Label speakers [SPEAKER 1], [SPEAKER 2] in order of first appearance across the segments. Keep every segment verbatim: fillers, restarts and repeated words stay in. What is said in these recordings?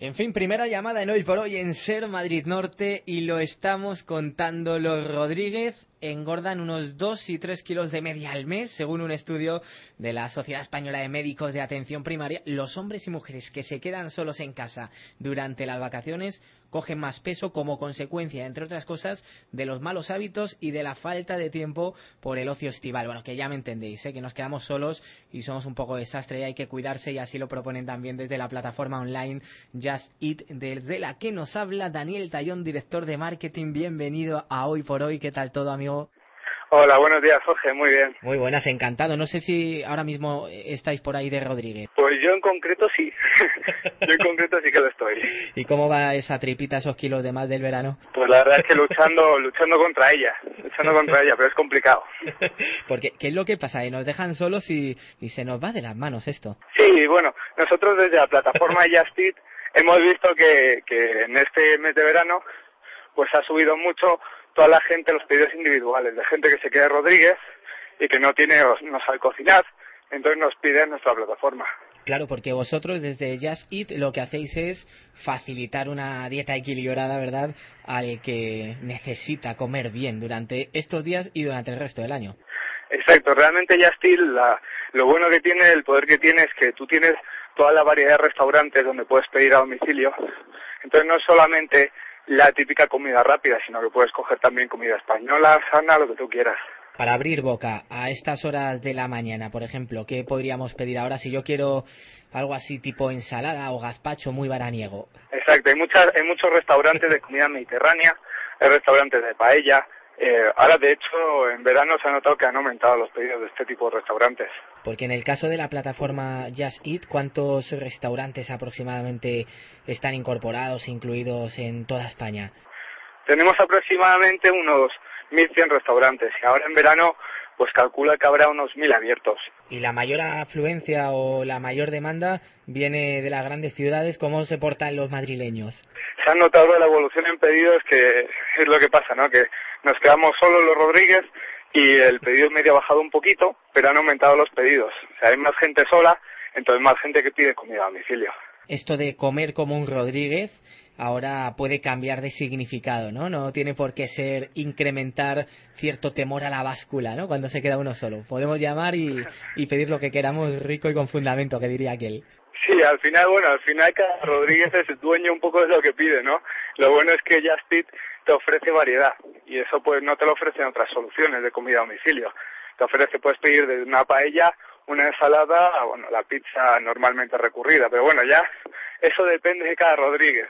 [SPEAKER 1] En fin, primera llamada en Hoy por Hoy en Ser Madrid Norte y lo estamos contando. Los Rodríguez engordan unos dos y tres kilos de media al mes, según un estudio de la Sociedad Española de Médicos de Atención Primaria. Los hombres y mujeres que se quedan solos en casa durante las vacaciones cogen más peso como consecuencia, entre otras cosas, de los malos hábitos y de la falta de tiempo por el ocio estival. Bueno, que ya me entendéis, ¿eh? Que nos quedamos solos y somos un poco desastre y hay que cuidarse, y así lo proponen también desde la plataforma online Just Eat, desde la que nos habla Daniel Tallón, director de marketing. Bienvenido a Hoy por Hoy. ¿Qué tal todo, amigo?
[SPEAKER 2] Hola, buenos días, Jorge, muy bien.
[SPEAKER 1] Muy buenas, encantado. No sé si ahora mismo estáis por ahí de Rodríguez.
[SPEAKER 2] Pues yo en concreto sí, yo en concreto sí que lo estoy.
[SPEAKER 1] ¿Y cómo va esa tripita, esos kilos de más del verano?
[SPEAKER 2] Pues la verdad es que luchando luchando contra ella, luchando contra ella, pero es complicado.
[SPEAKER 1] Porque, ¿qué es lo que pasa? ¿Eh? Nos dejan solos y, y se nos va de las manos esto.
[SPEAKER 2] Sí, bueno, nosotros desde la plataforma Just Eat hemos visto que, que en este mes de verano pues ha subido mucho toda la gente los pedidos individuales, de gente que se queda en Rodríguez y que no tiene, no sabe cocinar, entonces nos pide en nuestra plataforma.
[SPEAKER 1] Claro, porque vosotros desde Just Eat lo que hacéis es facilitar una dieta equilibrada, ¿verdad?, al que necesita comer bien durante estos días y durante el resto del año.
[SPEAKER 2] Exacto, realmente Just Eat, la, lo bueno que tiene, el poder que tiene es que tú tienes toda la variedad de restaurantes donde puedes pedir a domicilio, entonces no es solamente la típica comida rápida, sino que puedes coger también comida española, sana, lo que tú quieras.
[SPEAKER 1] Para abrir boca, a estas horas de la mañana, por ejemplo, ¿qué podríamos pedir ahora si yo quiero algo así tipo ensalada o gazpacho muy veraniego?
[SPEAKER 2] Exacto, hay, muchas, hay muchos restaurantes de comida mediterránea, hay restaurantes de paella. Eh, ahora, de hecho, en verano se ha notado que han aumentado los pedidos de este tipo de restaurantes.
[SPEAKER 1] Porque en el caso de la plataforma Just Eat, ¿cuántos restaurantes aproximadamente están incorporados, incluidos en toda España?
[SPEAKER 2] Tenemos aproximadamente unos mil cien restaurantes y ahora en verano pues calcula que habrá unos mil abiertos.
[SPEAKER 1] ¿Y la mayor afluencia o la mayor demanda viene de las grandes ciudades? ¿Cómo se portan los madrileños?
[SPEAKER 2] Se ha notado la evolución en pedidos, que es lo que pasa, ¿no? Que nos quedamos solos los Rodríguez y el pedido medio ha bajado un poquito, pero han aumentado los pedidos. O sea, hay más gente sola, entonces más gente que pide comida a domicilio.
[SPEAKER 1] Esto de comer como un Rodríguez ahora puede cambiar de significado, ¿no? No tiene por qué ser incrementar cierto temor a la báscula, ¿no? Cuando se queda uno solo. Podemos llamar y, y pedir lo que queramos, rico y con fundamento, que diría aquel.
[SPEAKER 2] Sí, al final, bueno, al final cada Rodríguez es dueño un poco de lo que pide, ¿no? Lo bueno es que Just Eat te ofrece variedad y eso pues no te lo ofrecen otras soluciones de comida a domicilio. Te ofrece, puedes pedir desde una paella, una ensalada, bueno, la pizza normalmente recurrida, pero bueno, ya eso depende de cada Rodríguez.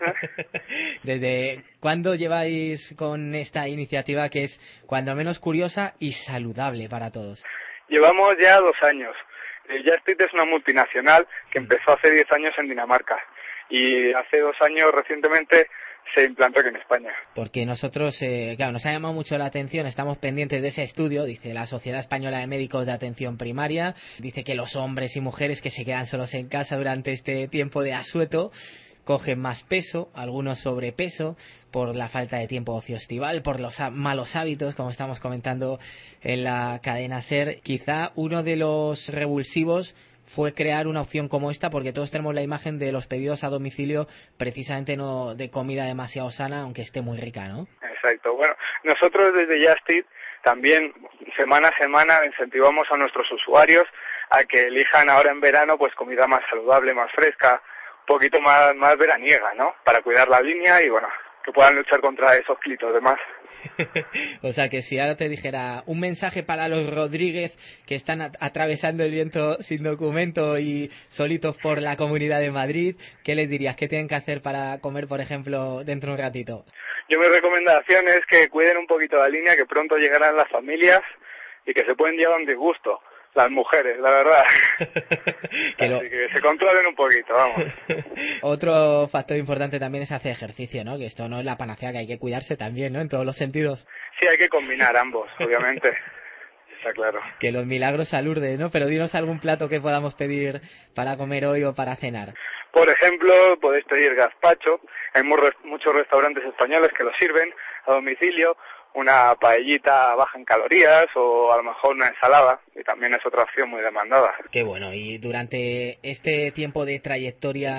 [SPEAKER 1] ¿Desde cuándo lleváis con esta iniciativa que es cuando menos curiosa y saludable para todos?
[SPEAKER 2] Llevamos ya dos años. Just Eat es una multinacional que empezó hace diez años en Dinamarca y hace dos años recientemente se implantó aquí en España.
[SPEAKER 1] Porque nosotros, eh, claro, nos ha llamado mucho la atención, estamos pendientes de ese estudio, dice la Sociedad Española de Médicos de Atención Primaria, dice que los hombres y mujeres que se quedan solos en casa durante este tiempo de asueto cogen más peso, algunos sobrepeso, por la falta de tiempo ocio estival, por los malos hábitos, como estamos comentando en la cadena SER. Quizá uno de los revulsivos fue crear una opción como esta, porque todos tenemos la imagen de los pedidos a domicilio, precisamente no de comida demasiado sana, aunque esté muy rica, ¿no?
[SPEAKER 2] Exacto. Bueno, nosotros desde Just Eat también semana a semana incentivamos a nuestros usuarios a que elijan ahora en verano pues comida más saludable, más fresca, un poquito más, más veraniega, ¿no? Para cuidar la línea y bueno, que puedan luchar contra esos kilitos de más.
[SPEAKER 1] O sea que si ahora te dijera un mensaje para los Rodríguez que están at- atravesando el viento sin documento y solitos por la Comunidad de Madrid, ¿qué les dirías? ¿Qué tienen que hacer para comer, por ejemplo, dentro de un ratito?
[SPEAKER 2] Yo mi recomendación es que cuiden un poquito la línea, que pronto llegarán las familias y que se pueden llevar un disgusto. Las mujeres, la verdad. que lo... Así que se controlen un poquito, vamos.
[SPEAKER 1] Otro factor importante también es hacer ejercicio, ¿no? Que esto no es la panacea, que hay que cuidarse también, ¿no? En todos los sentidos.
[SPEAKER 2] Sí, hay que combinar ambos, obviamente. Está claro.
[SPEAKER 1] Que los milagros a Lourdes, ¿no? Pero dinos algún plato que podamos pedir para comer hoy o para cenar.
[SPEAKER 2] Por ejemplo, podéis pedir gazpacho. Hay muchos restaurantes españoles que lo sirven a domicilio. Una paellita baja en calorías o a lo mejor una ensalada, y también es otra opción muy demandada.
[SPEAKER 1] Qué bueno. Y durante este tiempo de trayectoria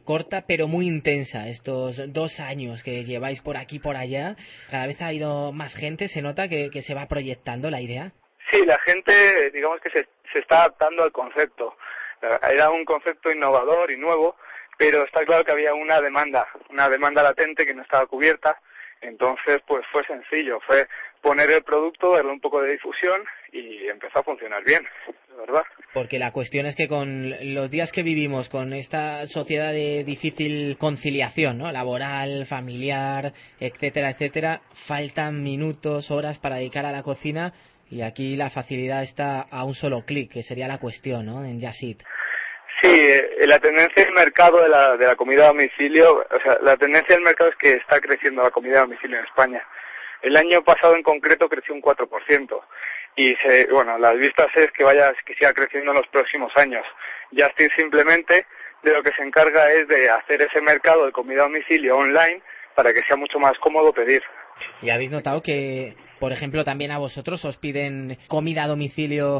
[SPEAKER 1] corta pero muy intensa, estos dos años que lleváis por aquí por allá. Cada vez ha habido más gente, se nota que, que se va proyectando la idea.
[SPEAKER 2] Sí, la gente, digamos que se, se está adaptando al concepto. Era un concepto innovador y nuevo, pero está claro que había una demanda, una demanda latente que no estaba cubierta. Entonces, pues fue sencillo, fue poner el producto, darle un poco de difusión y empezó a funcionar bien, de verdad.
[SPEAKER 1] Porque la cuestión es que con los días que vivimos, con esta sociedad de difícil conciliación, ¿no? Laboral, familiar, etcétera, etcétera, faltan minutos, horas para dedicar a la cocina, y aquí la facilidad está a un solo clic, que sería la cuestión, ¿no? En Just Eat.
[SPEAKER 2] Sí, eh, la tendencia del mercado de la, de la comida a domicilio, o sea, la tendencia del mercado es que está creciendo la comida a domicilio en España. El año pasado en concreto creció un cuatro por ciento y se, bueno, las vistas es que vaya, que siga creciendo en los próximos años. Just Eat simplemente de lo que se encarga es de hacer ese mercado de comida a domicilio online para que sea mucho más cómodo pedir.
[SPEAKER 1] ¿Y habéis notado que, por ejemplo, también a vosotros os piden comida a domicilio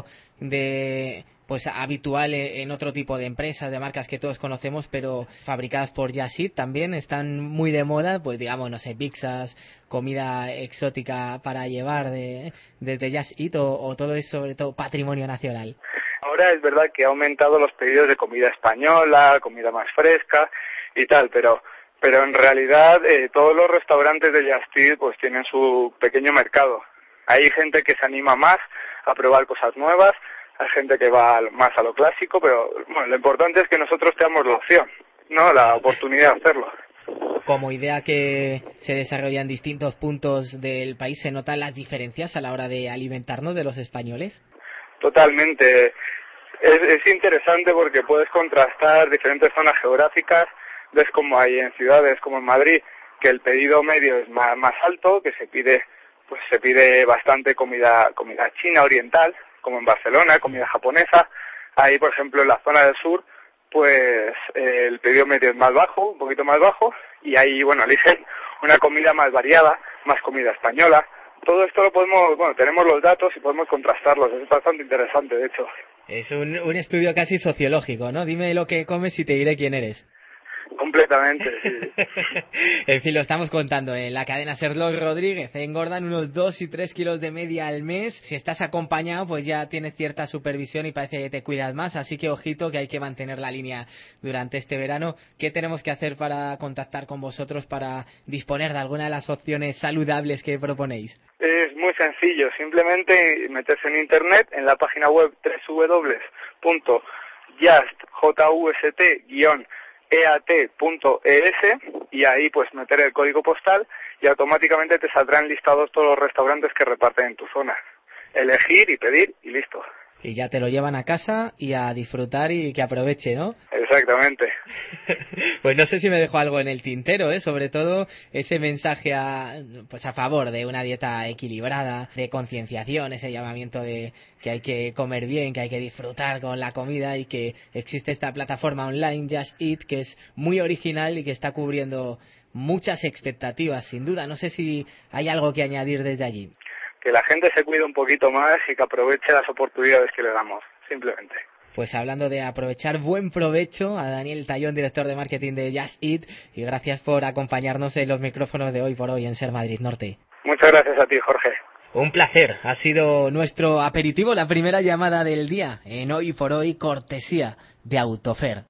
[SPEAKER 1] de pues habitual en otro tipo de empresas, de marcas que todos conocemos, pero fabricadas por Just Eat también? Están muy de moda, pues digamos, no sé, pizzas, comida exótica para llevar de desde Just Eat, o, o todo es sobre todo patrimonio nacional.
[SPEAKER 2] Ahora es verdad que ha aumentado los pedidos de comida española, comida más fresca y tal, pero pero en realidad eh, todos los restaurantes de Just Eat pues tienen su pequeño mercado. Hay gente que se anima más a probar cosas nuevas, hay gente que va más a lo clásico, pero bueno, lo importante es que nosotros tengamos la opción, ¿no? La oportunidad de hacerlo.
[SPEAKER 1] Como idea que se desarrolla en distintos puntos del país, ¿se notan las diferencias a la hora de alimentarnos de los españoles?
[SPEAKER 2] Totalmente. Es, es interesante porque puedes contrastar diferentes zonas geográficas. Ves como hay en ciudades como en Madrid que el pedido medio es más, más alto, que se pide pues se pide bastante comida comida china oriental, como en Barcelona, comida japonesa. Ahí, por ejemplo, en la zona del sur, pues eh, el pedido medio es más bajo, un poquito más bajo, y ahí, bueno, eligen una comida más variada, más comida española. Todo esto lo podemos, bueno, tenemos los datos y podemos contrastarlos. Es bastante interesante, de hecho.
[SPEAKER 1] Es un, un estudio casi sociológico, ¿no? Dime lo que comes y te diré quién eres.
[SPEAKER 2] Completamente, sí.
[SPEAKER 1] En fin, lo estamos contando en la cadena Ser Los Rodríguez. Engordan unos dos y tres kilos de media al mes. Si estás acompañado, pues ya tienes cierta supervisión y parece que te cuidas más. Así que ojito, que hay que mantener la línea durante este verano. ¿Qué tenemos que hacer para contactar con vosotros, para disponer de alguna de las opciones saludables que proponéis?
[SPEAKER 2] Es muy sencillo. Simplemente meterse en internet, en la página web doble u doble u doble u punto just eat punto e s, y ahí pues meter el código postal y automáticamente te saldrán listados todos los restaurantes que reparten en tu zona. Elegir y pedir y listo.
[SPEAKER 1] Y ya te lo llevan a casa y a disfrutar y que aproveche, ¿no?
[SPEAKER 2] Exactamente.
[SPEAKER 1] Pues no sé si me dejo algo en el tintero, ¿eh? Sobre todo ese mensaje a, pues a favor de una dieta equilibrada, de concienciación, ese llamamiento de que hay que comer bien, que hay que disfrutar con la comida, y que existe esta plataforma online Just Eat que es muy original y que está cubriendo muchas expectativas, sin duda. No sé si hay algo que añadir desde allí.
[SPEAKER 2] Que la gente se cuide un poquito más y que aproveche las oportunidades que le damos, simplemente.
[SPEAKER 1] Pues hablando de aprovechar, buen provecho a Daniel Tallón, director de marketing de Just Eat, y gracias por acompañarnos en los micrófonos de Hoy por Hoy en Ser Madrid Norte.
[SPEAKER 2] Muchas gracias a ti, Jorge.
[SPEAKER 1] Un placer, ha sido nuestro aperitivo, la primera llamada del día en Hoy por Hoy, cortesía de Autofer.